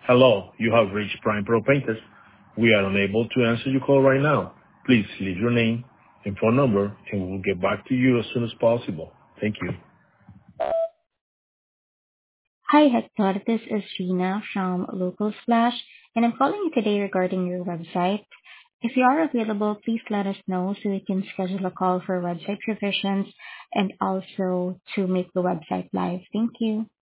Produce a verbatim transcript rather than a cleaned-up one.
Hello, you have reached Prime Pro Painters. We are unable to answer your call right now. Please leave your name and phone number, and we will get back to you as soon as possible. Thank you. Hi, Hector. This is Gina from Local Splash, and I'm calling you today regarding your website. If you are available, please let us know so we can schedule a call for website revisions and also to make the website live. Thank you.